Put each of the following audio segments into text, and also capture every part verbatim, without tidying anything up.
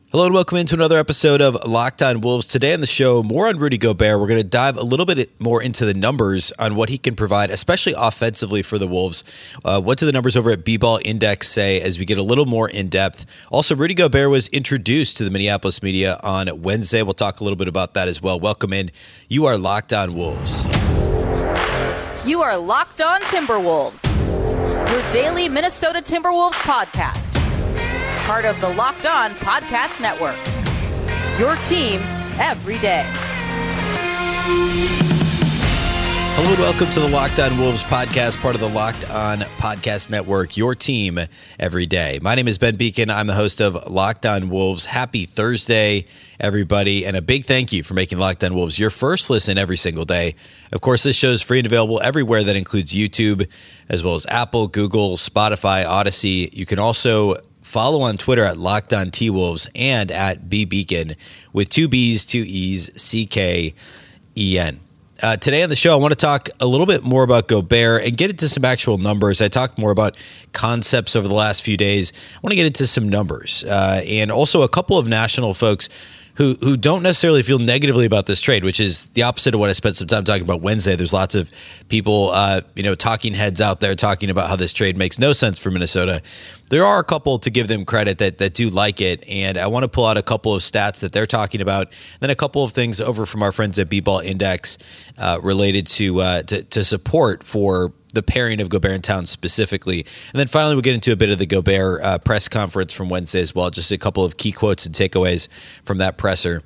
Hello and welcome into another episode of Locked On Wolves. Today on the show, more on Rudy Gobert. We're going to dive a little bit more into the numbers on what he can provide, especially offensively for the Wolves. Uh, what do the numbers over at B-Ball Index say as we get a little more in-depth? Also, Rudy Gobert was introduced to the Minneapolis media on Wednesday. We'll talk a little bit about that as well. Welcome in. You are Locked On Wolves. You are Locked On Timberwolves, your daily Minnesota Timberwolves podcast. Part of the Locked On Podcast Network. Your team every day. Hello and welcome to the Locked On Wolves podcast, part of the Locked On Podcast Network, your team every day. My name is Ben Beacon. I'm the host of Locked On Wolves. Happy Thursday, everybody, and a big thank you for making Locked On Wolves your first listen every single day. Of course, this show is free and available everywhere. That includes YouTube, as well as Apple, Google, Spotify, Odyssey. You can also follow on Twitter at Locked On T-Wolves and at B Beacon with two B's, two E's, C K E N. Uh, today on the show, I want to talk a little bit more about Gobert and get into some actual numbers. I talked more about concepts over the last few days. I want to get into some numbers uh, and also a couple of national folks who who don't necessarily feel negatively about this trade, which is the opposite of what I spent some time talking about Wednesday. There's lots of people, uh, you know, talking heads out there talking about how this trade makes no sense for Minnesota. There are a couple, to give them credit, that that do like it, and I want to pull out a couple of stats that they're talking about, then a couple of things over from our friends at B-Ball Index uh, related to, uh, to to support for the pairing of Gobert and Towns specifically. And then finally, we'll get into a bit of the Gobert uh, press conference from Wednesday as well, just a couple of key quotes and takeaways from that presser.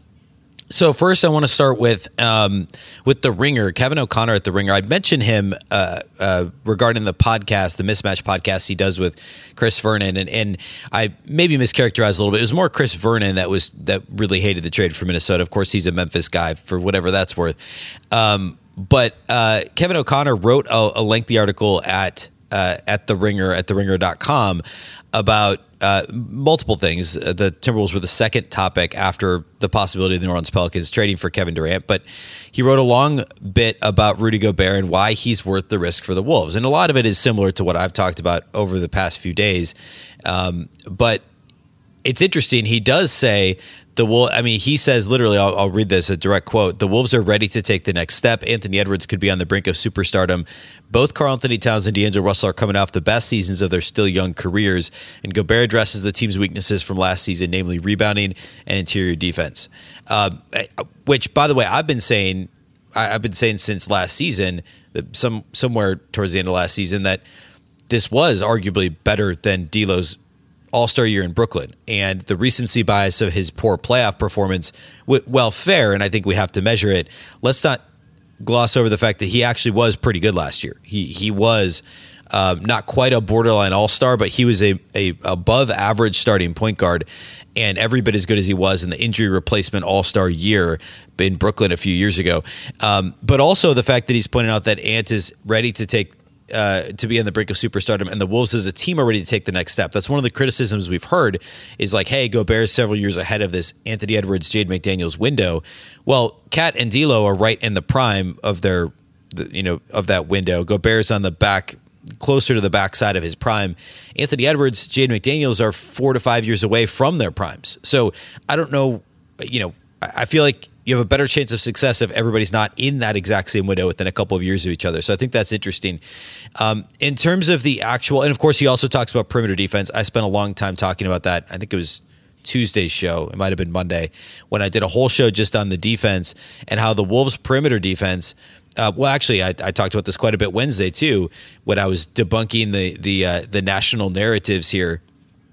So first, I want to start with um, with The Ringer, Kevin O'Connor at The Ringer. I mentioned him uh, uh, regarding the podcast, the Mismatch podcast he does with Chris Vernon, and, and I maybe mischaracterized a little bit. It was more Chris Vernon that was that really hated the trade for Minnesota. Of course, he's a Memphis guy, for whatever that's worth. Um, but uh, Kevin O'Connor wrote a, a lengthy article at uh, at The Ringer, at the ringer dot com, about Uh, multiple things. Uh, the Timberwolves were the second topic after the possibility of the New Orleans Pelicans trading for Kevin Durant, but he wrote a long bit about Rudy Gobert and why he's worth the risk for the Wolves. And a lot of it is similar to what I've talked about over the past few days. Um, but it's interesting. He does say the Wolves, I mean, he says literally, I'll, I'll read this, a direct quote, the Wolves are ready to take the next step. Anthony Edwards could be on the brink of superstardom. Both Karl-Anthony Towns and D'Angelo Russell are coming off the best seasons of their still young careers, and Gobert addresses the team's weaknesses from last season, namely rebounding and interior defense. Uh, which, by the way, I've been saying, I've been saying since last season, that some somewhere towards the end of last season, that this was arguably better than D'Lo's All-Star year in Brooklyn, and the recency bias of his poor playoff performance, well, fair, and I think we have to measure it. Let's not gloss over the fact that he actually was pretty good last year. He he was um, not quite a borderline All-Star, but he was a, a above average starting point guard, and every bit as good as he was in the injury replacement All-Star year in Brooklyn a few years ago. Um, but also the fact that he's pointing out that Ant is ready to take Uh, to be on the brink of superstardom, and the Wolves as a team are ready to take the next step. That's one of the criticisms we've heard is like, hey, Gobert is several years ahead of this Anthony Edwards, Jaden McDaniels window. Well, Cat and D'Lo are right in the prime of their, the, you know, of that window. Gobert's on the back, closer to the backside of his prime. Anthony Edwards, Jaden McDaniels are four to five years away from their primes. So I don't know, you know, I feel like you have a better chance of success if everybody's not in that exact same window within a couple of years of each other. So I think that's interesting. Um, in terms of the actual, and of course he also talks about perimeter defense. I spent a long time talking about that. I think it was Tuesday's show. It might have been Monday when I did a whole show just on the defense and how the Wolves perimeter defense, uh, well, actually I, I talked about this quite a bit Wednesday too, when I was debunking the, the, uh, the national narratives here.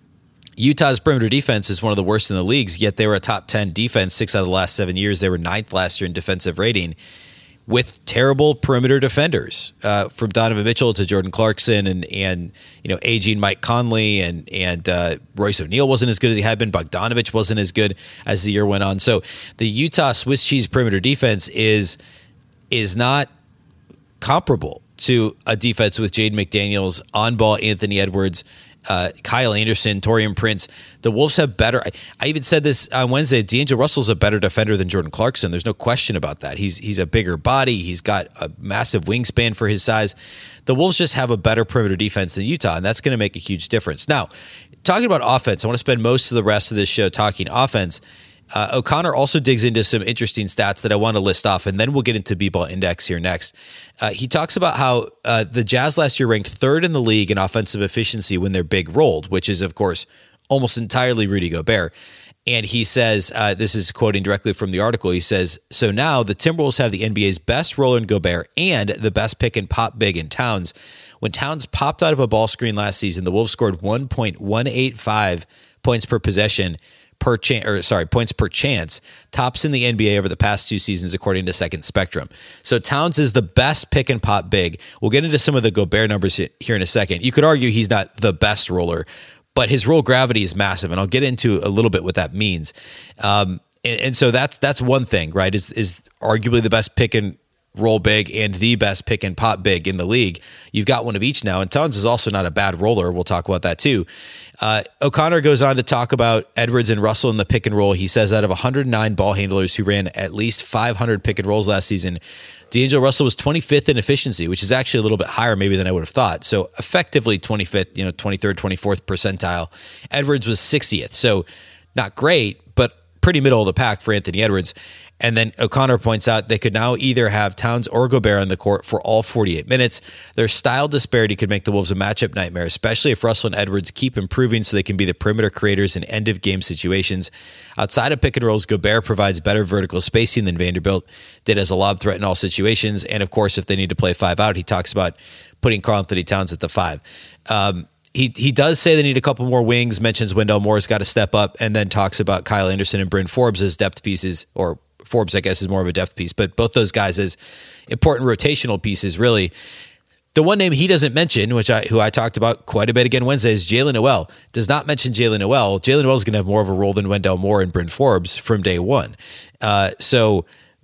Utah's perimeter defense is one of the worst in the leagues, yet they were a top ten defense six out of the last seven years. They were ninth last year in defensive rating with terrible perimeter defenders, uh, from Donovan Mitchell to Jordan Clarkson and, and you know, aging Mike Conley and, and uh, Royce O'Neal wasn't as good as he had been. Bogdanovich wasn't as good as the year went on. So the Utah Swiss cheese perimeter defense is, is not comparable to a defense with Jaden McDaniels, on-ball Anthony Edwards, Uh, Kyle Anderson, Taurean Prince. The Wolves have better. I, I even said this on Wednesday. D'Angelo Russell's a better defender than Jordan Clarkson. There's no question about that. He's he's a bigger body. He's got a massive wingspan for his size. The Wolves just have a better perimeter defense than Utah, and that's going to make a huge difference. Now, talking about offense, I want to spend most of the rest of this show talking offense. Uh, O'Connor also digs into some interesting stats that I want to list off, and then we'll get into B-Ball Index here next. Uh, he talks about how uh, the Jazz last year ranked third in the league in offensive efficiency when their big rolled, which is, of course, almost entirely Rudy Gobert. And he says, uh, this is quoting directly from the article, he says, so now the Timberwolves have the N B A's best roller in Gobert and the best pick and pop big in Towns. When Towns popped out of a ball screen last season, the Wolves scored one point one eight five points per possession per chance, or sorry, points per chance, tops in the N B A over the past two seasons, according to Second Spectrum. So Towns is the best pick and pop big. We'll get into some of the Gobert numbers here in a second. You could argue he's not the best roller, but his roll gravity is massive, and I'll get into a little bit what that means. Um, and, and so that's that's one thing, right? Is is arguably the best pick and roll big and the best pick and pop big in the league. You've got one of each now, and Towns is also not a bad roller. We'll talk about that too. Uh, O'Connor goes on to talk about Edwards and Russell in the pick and roll. He says out of one hundred nine ball handlers who ran at least five hundred pick and rolls last season, D'Angelo Russell was twenty-fifth in efficiency, which is actually a little bit higher maybe than I would have thought. So effectively twenty-fifth, you know, twenty-third, twenty-fourth percentile. Edwards was sixtieth. So not great, but pretty middle of the pack for Anthony Edwards. And then O'Connor points out they could now either have Towns or Gobert on the court for all forty-eight minutes. Their style disparity could make the Wolves a matchup nightmare, especially if Russell and Edwards keep improving so they can be the perimeter creators in end-of-game situations. Outside of pick and rolls, Gobert provides better vertical spacing than Vanderbilt did as a lob threat in all situations. And, of course, if they need to play five out, he talks about putting Karl-Anthony Towns at the five. Um, He he does say they need a couple more wings, mentions Wendell Moore's got to step up, and then talks about Kyle Anderson and Bryn Forbes as depth pieces, or Forbes, I guess, is more of a depth piece, but both those guys as important rotational pieces, really. The one name he doesn't mention, which I who I talked about quite a bit again Wednesday, is Jaylen Nowell. Does not mention Jaylen Nowell. Jaylen Nowell is going to have more of a role than Wendell Moore and Bryn Forbes from day one. Uh, so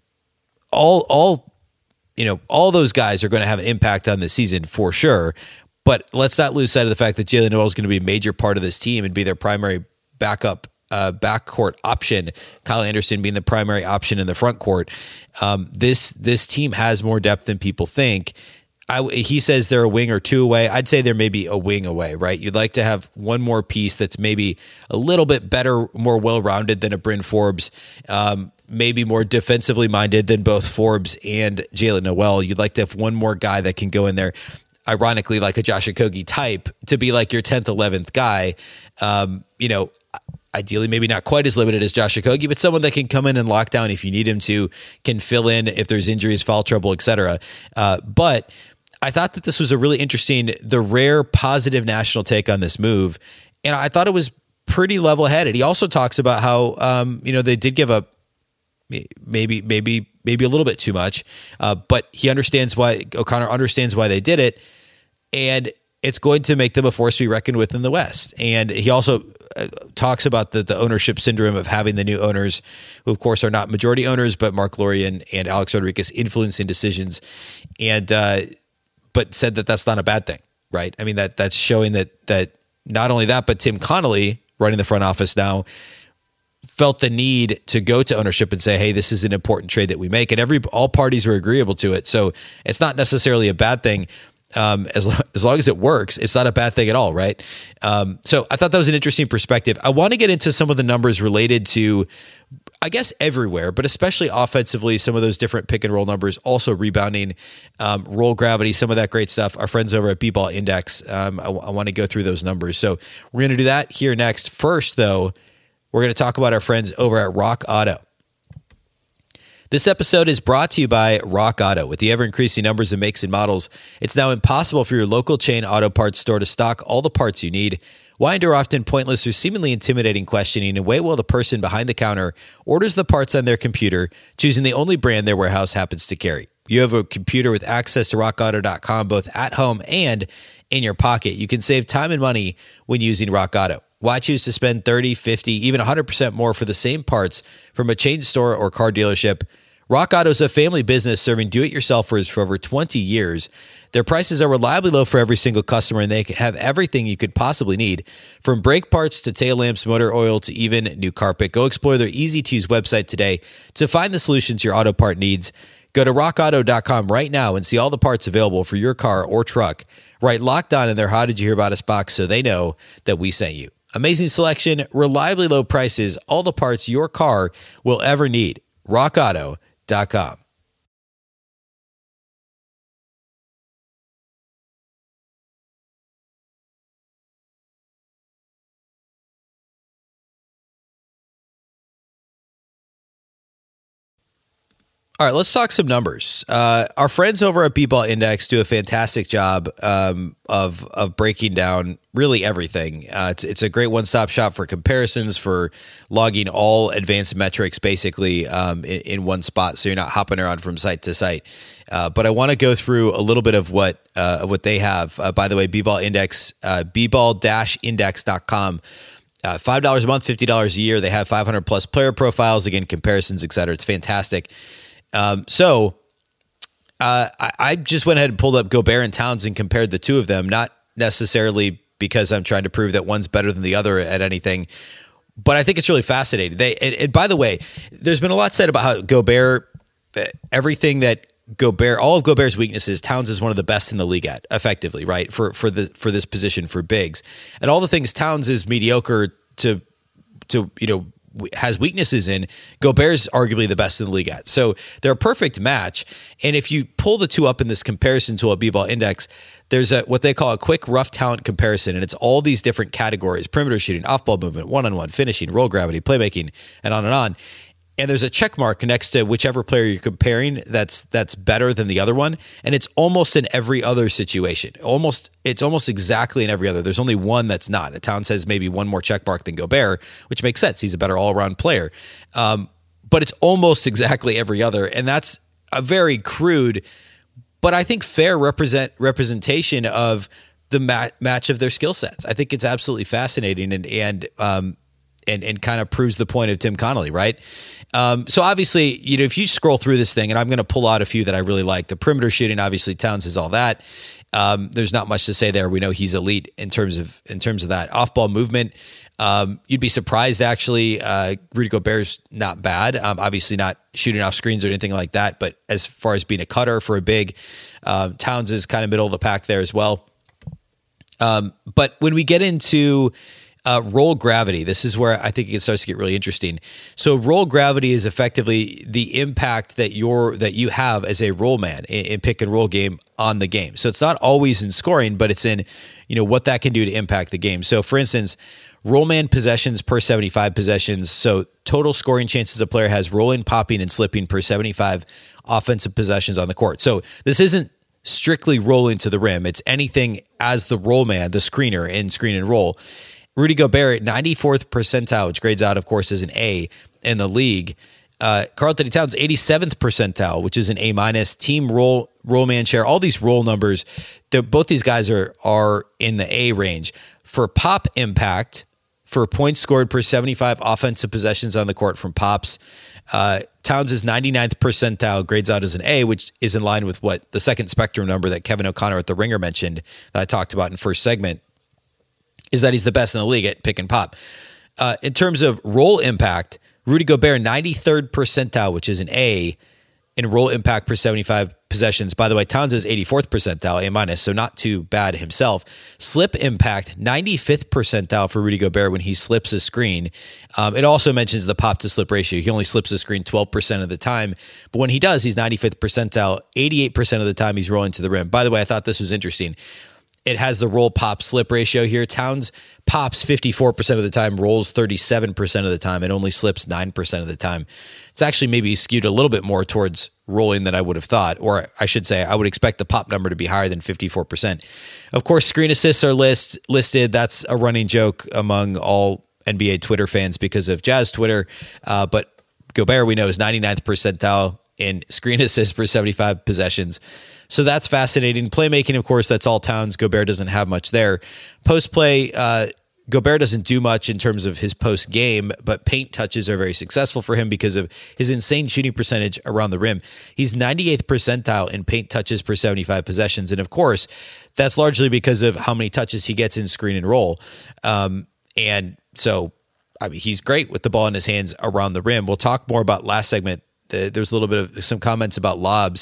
all all you know, all those guys are going to have an impact on the season for sure. But let's not lose sight of the fact that Jaylen Nowell is going to be a major part of this team and be their primary backup uh, backcourt option. Kyle Anderson being the primary option in the front court. Um, this this team has more depth than people think. I, he says they're a wing or two away. I'd say they're maybe a wing away, right? You'd like to have one more piece that's maybe a little bit better, more well-rounded than a Bryn Forbes, um, maybe more defensively minded than both Forbes and Jaylen Nowell. You'd like to have one more guy that can go in there, ironically, like a Josh Okogie type, to be like your tenth, eleventh guy. Um, you know, ideally, maybe not quite as limited as Josh Okogie, but someone that can come in and lock down if you need him to, can fill in if there's injuries, foul trouble, et cetera. Uh, but I thought that this was a really interesting, the rare positive national take on this move. And I thought it was pretty level-headed. He also talks about how, um, you know, they did give up maybe, maybe, maybe a little bit too much, uh, but he understands why, O'Connor understands why they did it, and it's going to make them a force to be reckoned with in the West. And he also uh, talks about the, the ownership syndrome of having the new owners, who of course are not majority owners, but Mark Lorian and Alex Rodriguez influencing decisions, and uh, but said that that's not a bad thing, right? I mean, that that's showing that that not only that, but Tim Connolly, running the front office now, felt the need to go to ownership and say, hey, this is an important trade that we make. And every all parties were agreeable to it. So it's not necessarily a bad thing. Um, as, lo- as long as it works, it's not a bad thing at all, right? Um, so I thought that was an interesting perspective. I want to get into some of the numbers related to, I guess, everywhere, but especially offensively, some of those different pick and roll numbers, also rebounding, um, roll gravity, some of that great stuff. Our friends over at B-Ball Index, um, I, w- I want to go through those numbers. So we're going to do that here next. First, though, we're going to talk about our friends over at Rock Auto. This episode is brought to you by Rock Auto. With the ever-increasing numbers of makes and models, it's now impossible for your local chain auto parts store to stock all the parts you need. Why endure often pointless or seemingly intimidating questioning and wait while the person behind the counter orders the parts on their computer, choosing the only brand their warehouse happens to carry? You have a computer with access to rock auto dot com both at home and in your pocket. You can save time and money when using Rock Auto. Why choose to spend thirty, fifty, even one hundred percent more for the same parts from a chain store or car dealership? Rock Auto is a family business serving do-it-yourselfers for over twenty years. Their prices are reliably low for every single customer, and they have everything you could possibly need, from brake parts to tail lamps, motor oil, to even new carpet. Go explore their easy-to-use website today to find the solutions your auto part needs. Go to rock auto dot com right now and see all the parts available for your car or truck. Write Locked On in their How Did You Hear About Us box so they know that we sent you. Amazing selection, reliably low prices, all the parts your car will ever need. rock auto dot com. All right, let's talk some numbers. Uh, our friends over at B-Ball Index do a fantastic job um, of of breaking down really everything. Uh, it's, it's a great one-stop shop for comparisons, for logging all advanced metrics basically um, in, in one spot, so you're not hopping around from site to site. Uh, but I want to go through a little bit of what uh, what they have. Uh, by the way, B-Ball Index, uh, b ball dash index dot com. Uh, five dollars a month, fifty dollars a year. They have five hundred plus player profiles, again, comparisons, et cetera. It's fantastic. Um, so uh, I, I just went ahead and pulled up Gobert and Towns and compared the two of them, not necessarily because I'm trying to prove that one's better than the other at anything, but I think it's really fascinating. They and, and by the way, there's been a lot said about how Gobert, everything that Gobert, all of Gobert's weaknesses, Towns is one of the best in the league at, effectively, right? For for the for this position for bigs, and all the things Towns is mediocre to to you know. has weaknesses in, Gobert's arguably the best in the league at. So they're a perfect match. And if you pull the two up in this comparison tool at B-Ball Index, there's a what they call a quick rough talent comparison. And it's all these different categories: perimeter shooting, off-ball movement, one-on-one, finishing, roll gravity, playmaking, and on and on. And there's a check mark next to whichever player you're comparing that's that's better than the other one. And it's almost in every other situation. Almost it's almost exactly in every other. There's only one that's not. Towns has maybe one more check mark than Gobert, which makes sense. He's a better all-around player. Um, but it's almost exactly every other. And that's a very crude, but I think fair represent representation of the mat, match of their skill sets. I think it's absolutely fascinating and and um, and and kind of proves the point of Tim Connolly, right? Um, so obviously, you know, if you scroll through this thing, and I'm going to pull out a few that I really like. The perimeter shooting, obviously, Towns is all that. Um, there's not much to say there. We know he's elite in terms of in terms of that off-ball movement. Um, you'd be surprised, actually. Uh, Rudy Gobert's not bad. Um, obviously, not shooting off screens or anything like that. But as far as being a cutter for a big, um, Towns is kind of middle of the pack there as well. Um, but when we get into Uh, roll gravity, this is where I think it starts to get really interesting. So roll gravity is effectively the impact that you're that you have as a roll man in, in pick and roll game on the game. So it's not always in scoring, but it's in, you know, what that can do to impact the game. So for instance, roll man possessions per seventy-five possessions. So total scoring chances a player has rolling, popping, and slipping per seventy-five offensive possessions on the court. So this isn't strictly rolling to the rim. It's anything as the roll man, the screener in screen and roll. Rudy Gobert, ninety-fourth percentile, which grades out, of course, as an A in the league. Uh, Karl-Anthony Towns, eighty-seventh percentile, which is an A minus. Team roll, roll man share, all these roll numbers, both these guys are are in the A range. For pop impact, for points scored per seventy-five offensive possessions on the court from pops, uh, Towns is ninety-ninth percentile, grades out as an A, which is in line with what the second spectrum number that Kevin O'Connor at The Ringer mentioned that I talked about in first segment, is that he's the best in the league at pick and pop. Uh, in terms of roll impact, Rudy Gobert, ninety-third percentile, which is an A, in roll impact per seventy-five possessions. By the way, Towns is eighty-fourth percentile, A minus, so not too bad himself. Slip impact, ninety-fifth percentile for Rudy Gobert when he slips a screen. Um, it also mentions the pop to slip ratio. He only slips a screen twelve percent of the time, but when he does, he's ninety-fifth percentile. eighty-eight percent of the time he's rolling to the rim. By the way, I thought this was interesting. It has the roll pop slip ratio here. Towns pops fifty-four percent of the time, rolls thirty-seven percent of the time, and only slips nine percent of the time. It's actually maybe skewed a little bit more towards rolling than I would have thought, or I should say I would expect the pop number to be higher than fifty-four percent. Of course, screen assists are list, listed. That's a running joke among all N B A Twitter fans because of Jazz Twitter. Uh, but Gobert, we know, is ninety-ninth percentile in screen assists per seventy-five possessions. So that's fascinating. Playmaking, of course, that's all Towns. Gobert doesn't have much there. Post play, uh, Gobert doesn't do much in terms of his post game, but paint touches are very successful for him because of his insane shooting percentage around the rim. He's ninety-eighth percentile in paint touches per seventy-five possessions. And of course, that's largely because of how many touches he gets in screen and roll. Um, and so, I mean, he's great with the ball in his hands around the rim. We'll talk more about last segment. Uh, there's a little bit of some comments about lobs.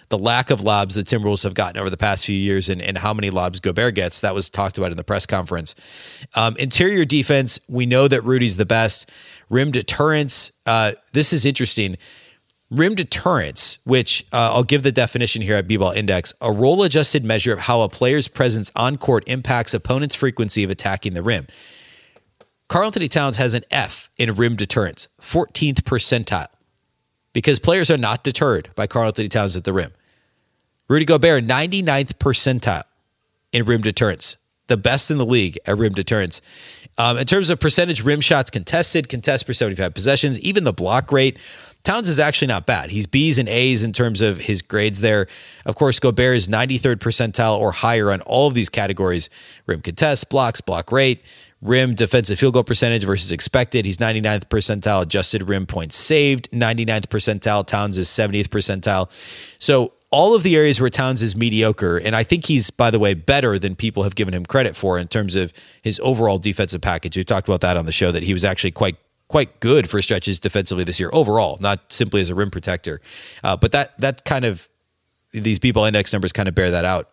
the lack of lobs the Timberwolves have gotten over the past few years and, and how many lobs Gobert gets. That was talked about in the press conference. Um, interior defense, we know that Rudy's the best. Rim deterrence, uh, this is interesting. Rim deterrence, which uh, I'll give the definition here at B-Ball Index, a role-adjusted measure of how a player's presence on court impacts opponents' frequency of attacking the rim. Karl-Anthony Towns has an F in rim deterrence, fourteenth percentile, because players are not deterred by Karl-Anthony Towns at the rim. Rudy Gobert, ninety-ninth percentile in rim deterrence, the best in the league at rim deterrence. Um, in terms of percentage rim shots contested, contest per seventy-five possessions, even the block rate, Towns is actually not bad. He's B's and A's in terms of his grades there. Of course, Gobert is ninety-third percentile or higher on all of these categories. Rim contest, blocks, block rate, rim defensive field goal percentage versus expected. He's ninety-ninth percentile. Adjusted rim points saved, ninety-ninth percentile. Towns is seventieth percentile. So all of the areas where Towns is mediocre, and I think he's, by the way, better than people have given him credit for in terms of his overall defensive package. We talked about that on the show, that he was actually quite quite good for stretches defensively this year overall, not simply as a rim protector. Uh, but that that kind of, these B-Ball Index numbers kind of bear that out.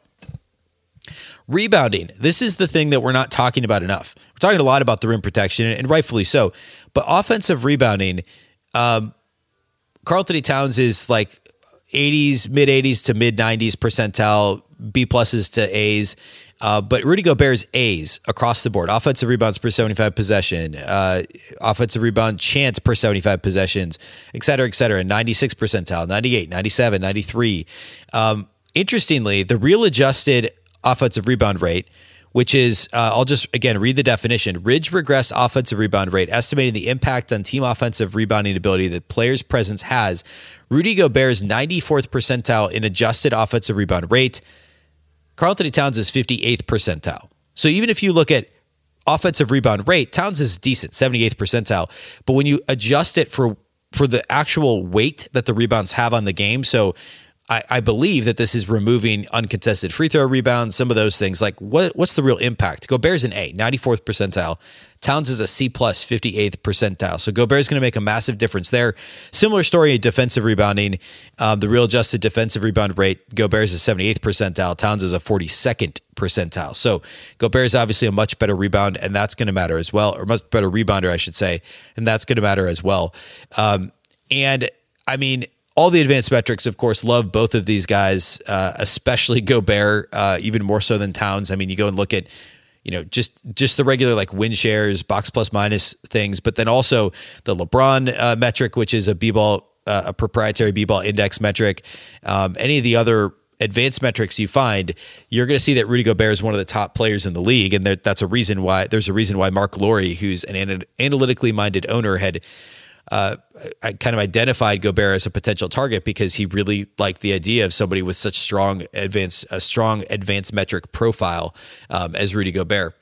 Rebounding. This is the thing that we're not talking about enough. We're talking a lot about the rim protection, and rightfully so. But offensive rebounding, um, Karl-Anthony Towns is like eighties, mid-eighties to mid-nineties percentile, B pluses to A's. Uh, but Rudy Gobert's A's across the board. Offensive rebounds per seventy-five possession, uh, offensive rebound chance per seventy-five possessions, et cetera, et cetera. ninety-six percentile, ninety-eight, ninety-seven, ninety-three. Um, interestingly, the real adjusted offensive rebound rate, which is, uh, I'll just, again, read the definition. Ridge regress offensive rebound rate, estimating the impact on team offensive rebounding ability that player's presence has. Rudy Gobert's ninety-fourth percentile in adjusted offensive rebound rate. Karl-Anthony Towns is fifty-eighth percentile. So even if you look at offensive rebound rate, Towns is decent, seventy-eighth percentile. But when you adjust it for for the actual weight that the rebounds have on the game, so I, I believe that this is removing uncontested free throw rebounds, some of those things. Like, what what's the real impact? Gobert's an A, ninety-fourth percentile. Towns is a C plus, fifty-eighth percentile. So Gobert's going to make a massive difference there. Similar story in defensive rebounding. Um, the real adjusted defensive rebound rate, Gobert's is seventy-eighth percentile. Towns is a forty-second percentile. So Gobert is obviously a much better rebound, and that's going to matter as well, or much better rebounder, I should say, and that's going to matter as well. Um, and I mean, all the advanced metrics, of course, love both of these guys, uh, especially Gobert, uh, even more so than Towns. I mean, you go and look at, you know, just just the regular like win shares, box plus minus things, but then also the LeBron uh, metric, which is a B-ball, uh, a proprietary B-ball index metric. Um, any of the other advanced metrics you find, you're going to see that Rudy Gobert is one of the top players in the league, and that's a reason why. There's a reason why Mark Lowry, who's an ana- analytically minded owner, had Uh, I kind of identified Gobert as a potential target because he really liked the idea of somebody with such strong advanced, a strong advanced metric profile um, as Rudy Gobert.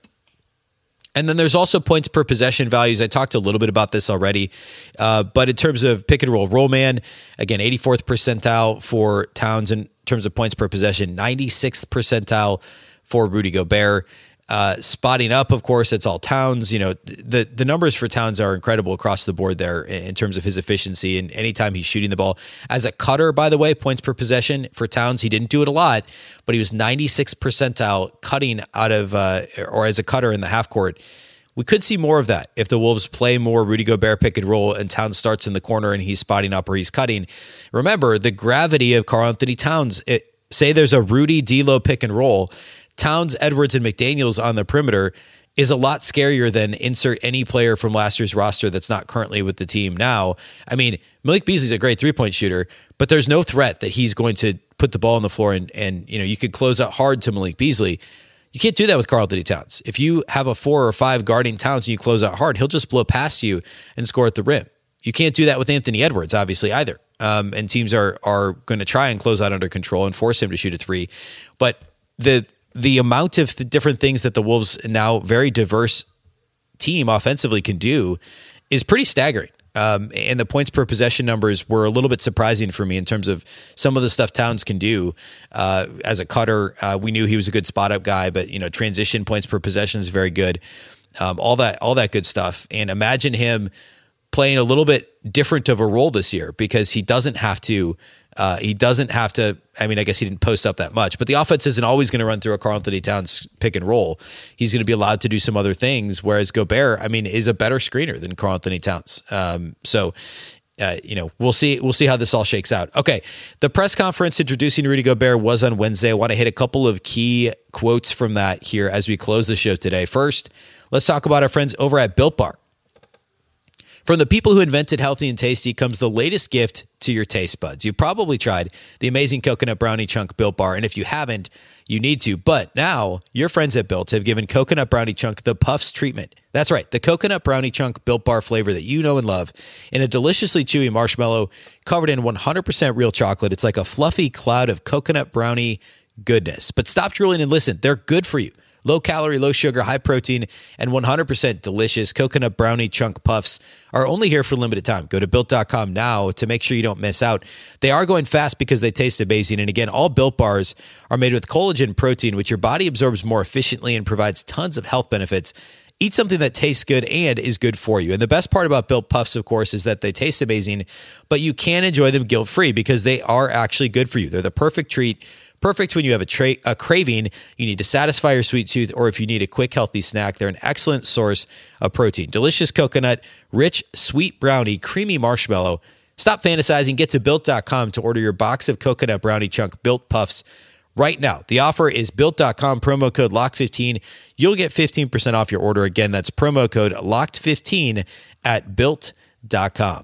And then there's also points per possession values. I talked a little bit about this already, uh, but in terms of pick and roll roll man, again, eighty-fourth percentile for Towns in terms of points per possession, ninety-sixth percentile for Rudy Gobert. Uh, spotting up, of course, it's all Towns. You know, the the numbers for Towns are incredible across the board there in, in terms of his efficiency and anytime he's shooting the ball. As a cutter, by the way, points per possession for Towns, he didn't do it a lot, but he was ninety-sixth percentile cutting out of, uh, or as a cutter in the half court. We could see more of that if the Wolves play more Rudy Gobert pick and roll and Towns starts in the corner and he's spotting up or he's cutting. Remember, the gravity of Karl-Anthony Towns, it, say there's a Rudy D'Lo pick and roll, Towns, Edwards, and McDaniels on the perimeter is a lot scarier than insert any player from last year's roster that's not currently with the team now. I mean, Malik Beasley's a great three-point shooter, but there's no threat that he's going to put the ball on the floor and, and you know, you could close out hard to Malik Beasley. You can't do that with Karl-Anthony Towns. If you have a four or five guarding Towns and you close out hard, he'll just blow past you and score at the rim. You can't do that with Anthony Edwards, obviously, either. Um, and teams are are going to try and close out under control and force him to shoot a three. But the the amount of the different things that the Wolves, now very diverse team offensively, can do is pretty staggering. Um, and the points per possession numbers were a little bit surprising for me in terms of some of the stuff Towns can do uh, as a cutter. Uh, we knew he was a good spot up guy, but you know, transition points per possession is very good. Um, all that, all that good stuff. And imagine him playing a little bit different of a role this year because he doesn't have to Uh, he doesn't have to, I mean, I guess he didn't post up that much, but the offense isn't always going to run through a Karl-Anthony Towns pick and roll. He's going to be allowed to do some other things, whereas Gobert, I mean, is a better screener than Karl-Anthony Towns. Um, so, uh, you know, we'll see We'll see how this all shakes out. Okay, the press conference introducing Rudy Gobert was on Wednesday. I want to hit a couple of key quotes from that here as we close the show today. First, let's talk about our friends over at Built Bar. From the people who invented healthy and tasty comes the latest gift to your taste buds. You've probably tried the amazing coconut brownie chunk Built Bar, and if you haven't, you need to. But now, your friends at Built have given coconut brownie chunk the Puffs treatment. That's right, the coconut brownie chunk Built Bar flavor that you know and love in a deliciously chewy marshmallow covered in one hundred percent real chocolate. It's like a fluffy cloud of coconut brownie goodness. But stop drooling and listen. They're good for you. Low calorie, low sugar, high protein, and one hundred percent delicious coconut brownie chunk puffs are only here for a limited time. Go to built dot com now to make sure you don't miss out. They are going fast because they taste amazing. And again, all Built Bars are made with collagen protein, which your body absorbs more efficiently and provides tons of health benefits. Eat something that tastes good and is good for you. And the best part about Built Puffs, of course, is that they taste amazing, but you can enjoy them guilt-free because they are actually good for you. They're the perfect treat. Perfect when you have a, tra- a craving, you need to satisfy your sweet tooth, or if you need a quick, healthy snack, they're an excellent source of protein. Delicious coconut, rich, sweet brownie, creamy marshmallow. Stop fantasizing. Get to built dot com to order your box of coconut brownie chunk Built Puffs right now. The offer is built dot com, promo code locked fifteen. You'll get fifteen percent off your order. Again, that's promo code locked fifteen at built dot com.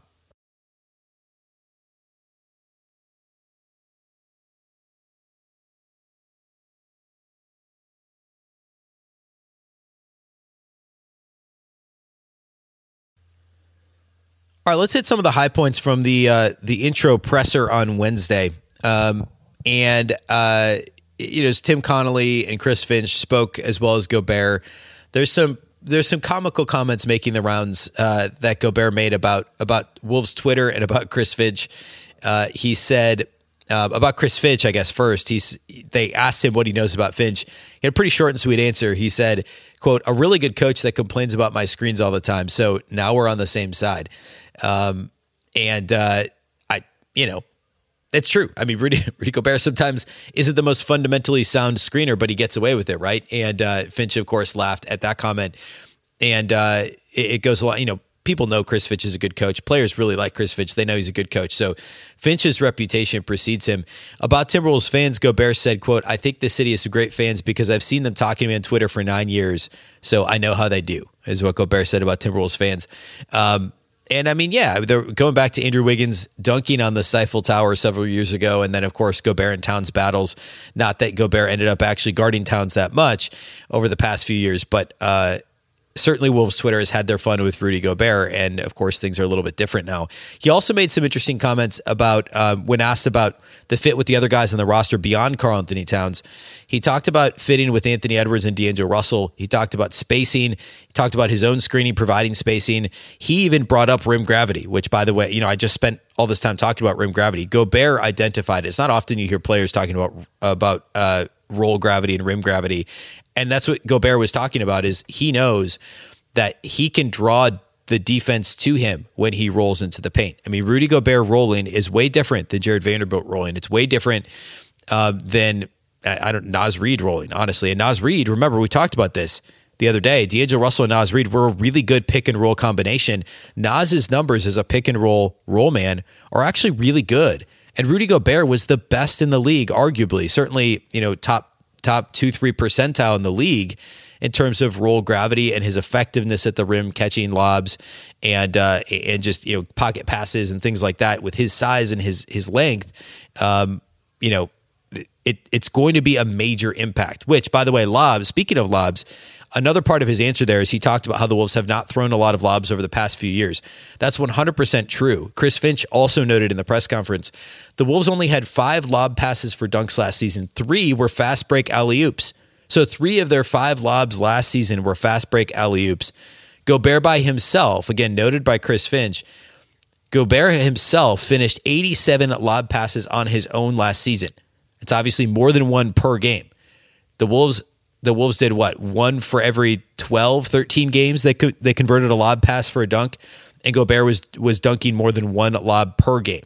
All right, let's hit some of the high points from the uh, the intro presser on Wednesday. Um, and, uh, you know, as Tim Connolly and Chris Finch spoke, as well as Gobert, there's some there's some comical comments making the rounds uh, that Gobert made about, about Wolves Twitter and about Chris Finch. Uh, he said uh, about Chris Finch, I guess, first. He's they asked him what he knows about Finch. He had a pretty short and sweet answer. He said, quote, "A really good coach that complains about my screens all the time. So now we're on the same side." Um, and, uh, I, you know, it's true. I mean, Rudy, Rudy Gobert sometimes isn't the most fundamentally sound screener, but he gets away with it. Right. And, uh, Finch, of course, laughed at that comment, and, uh, it, it goes along, you know, people know Chris Finch is a good coach. Players really like Chris Finch. They know he's a good coach. So Finch's reputation precedes him. About Timberwolves fans, Gobert said, quote, "I think this city has some great fans because I've seen them talking to me on Twitter for nine years. So I know how they do," is what Gobert said about Timberwolves fans. Um, And I mean, yeah, they're going back to Andrew Wiggins dunking on the Seiffel Tower several years ago. And then, of course, Gobert and Towns battles. Not that Gobert ended up actually guarding Towns that much over the past few years, but uh, certainly Wolves Twitter has had their fun with Rudy Gobert. And, of course, things are a little bit different now. He also made some interesting comments about uh, when asked about the fit with the other guys on the roster beyond Karl-Anthony Towns. He talked about fitting with Anthony Edwards and D'Angelo Russell. He talked about spacing. He talked about his own screening, providing spacing. He even brought up rim gravity, which, by the way, you know, I just spent all this time talking about rim gravity. Gobert identified it. It's not often you hear players talking about about uh, roll gravity and rim gravity. And that's what Gobert was talking about, is he knows that he can draw the defense to him when he rolls into the paint. I mean, Rudy Gobert rolling is way different than Jared Vanderbilt rolling. It's way different uh, than I don't Naz Reid rolling, honestly. And Naz Reid, remember, we talked about this the other day. D'Angelo Russell and Naz Reid were a really good pick and roll combination. Naz's numbers as a pick and roll roll man are actually really good. And Rudy Gobert was the best in the league, arguably. Certainly, you know, top top two, three percentile in the league in terms of roll gravity and his effectiveness at the rim, catching lobs and uh, and just, you know, pocket passes and things like that with his size and his his length. Um, you know, it it's going to be a major impact, which, by the way, lobs, speaking of lobs, another part of his answer there is he talked about how the Wolves have not thrown a lot of lobs over the past few years. That's one hundred percent true. Chris Finch also noted in the press conference, the Wolves only had five lob passes for dunks last season. Three were fast break alley-oops. So three of their five lobs last season were fast break alley-oops. Gobert by himself, again, noted by Chris Finch, Gobert himself finished eighty-seven lob passes on his own last season. It's obviously more than one per game. The Wolves the Wolves did what? One for every twelve, thirteen games they co- they converted a lob pass for a dunk, and Gobert was was dunking more than one lob per game.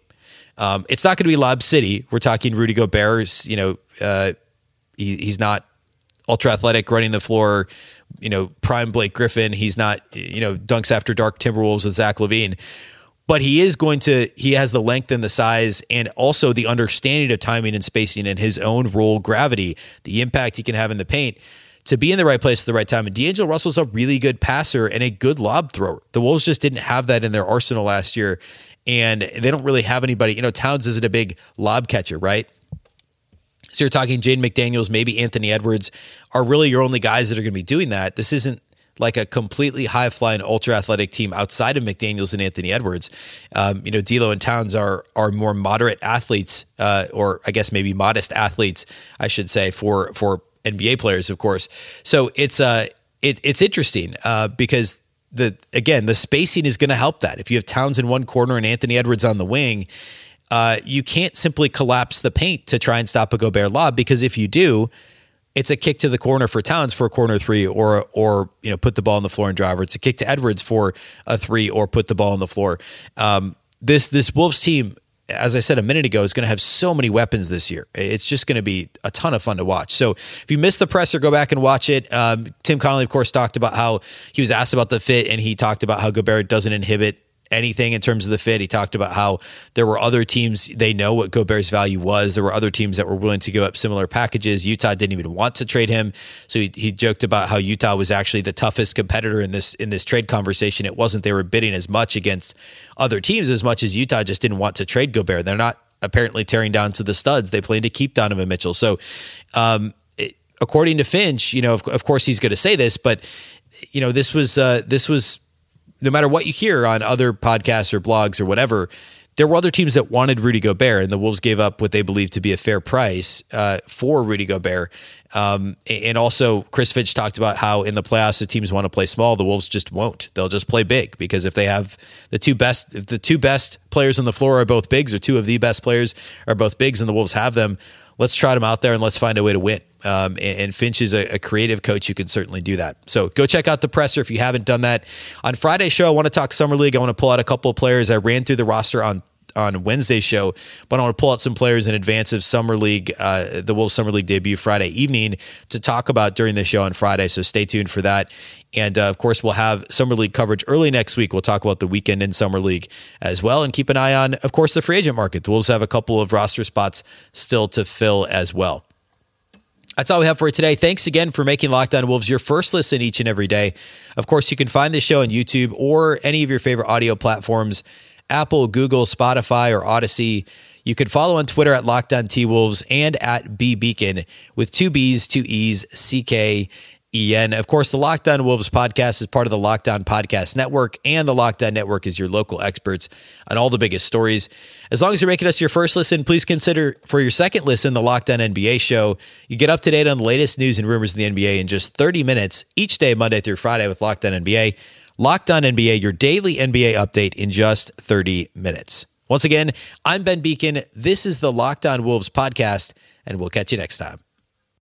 Um, it's not going to be Lob City. We're talking Rudy Gobert. You know, uh, he, he's not ultra athletic, running the floor. You know, prime Blake Griffin. He's not, you know, dunks after dark Timberwolves with Zach LaVine. But he is going to, he has the length and the size and also the understanding of timing and spacing and his own role, gravity, the impact he can have in the paint to be in the right place at the right time. And D'Angelo Russell's a really good passer and a good lob thrower. The Wolves just didn't have that in their arsenal last year. And they don't really have anybody, you know, Towns isn't a big lob catcher, right? So you're talking Jaden McDaniels, maybe Anthony Edwards are really your only guys that are going to be doing that. This isn't like a completely high-flying, ultra-athletic team outside of McDaniels and Anthony Edwards. Um, you know, D'Lo and Towns are are more moderate athletes, uh, or I guess maybe modest athletes, I should say, for for N B A players, of course. So it's uh, it, it's interesting uh, because the again the spacing is going to help that. If you have Towns in one corner and Anthony Edwards on the wing, uh, you can't simply collapse the paint to try and stop a Gobert lob, because if you do, it's a kick to the corner for Towns for a corner three, or or you know put the ball on the floor and drive, or it's a kick to Edwards for a three, or put the ball on the floor. Um, this this Wolves team, as I said a minute ago, is going to have so many weapons this year. It's just going to be a ton of fun to watch. So if you missed the presser, go back and watch it. Um, Tim Connelly, of course, talked about how he was asked about the fit, and he talked about how Gobert doesn't inhibit anything in terms of the fit. He talked about how there were other teams, they know what Gobert's value was. There were other teams that were willing to give up similar packages. Utah didn't even want to trade him. So he, he joked about how Utah was actually the toughest competitor in this in this trade conversation. It wasn't they were bidding as much against other teams as much as Utah just didn't want to trade Gobert. They're not apparently tearing down to the studs. They plan to keep Donovan Mitchell. So um, it, according to Finch, you know, of, of course he's going to say this, but you know, this was uh, this was no matter what you hear on other podcasts or blogs or whatever, there were other teams that wanted Rudy Gobert, and the Wolves gave up what they believed to be a fair price uh, for Rudy Gobert. Um, and also, Chris Finch talked about how in the playoffs, if teams want to play small, the Wolves just won't. They'll just play big, because if they have the two best, if the two best players on the floor are both bigs, or two of the best players are both bigs, and the Wolves have them, let's trot them out there and let's find a way to win. Um, and, and Finch is a, a creative coach who can certainly do that. So go check out the presser if you haven't done that. On Friday's show, I want to talk Summer League. I want to pull out a couple of players. I ran through the roster on on Wednesday's show, but I want to pull out some players in advance of Summer League, uh, the Wolves Summer League debut Friday evening, to talk about during the show on Friday. So stay tuned for that. And uh, of course, we'll have Summer League coverage early next week. We'll talk about the weekend in Summer League as well, and keep an eye on, of course, the free agent market. The Wolves have a couple of roster spots still to fill as well. That's all we have for you today. Thanks again for making Locked On Wolves your first listen each and every day. Of course, you can find this show on YouTube or any of your favorite audio platforms, Apple, Google, Spotify, or Odyssey. You can follow on Twitter at Locked On T-Wolves and at B Beacon with two B's, two E's, C K E N. Of course, the Locked On Wolves podcast is part of the Locked On Podcast Network, and the Locked On Network is your local experts on all the biggest stories. As long as you're making us your first listen, please consider for your second listen the Locked On N B A show. You get up to date on the latest news and rumors in the N B A in just thirty minutes each day, Monday through Friday, with Locked On N B A. Locked On N B A, your daily N B A update in just thirty minutes. Once again, I'm Ben Beacon. This is the Locked On Wolves podcast, and we'll catch you next time.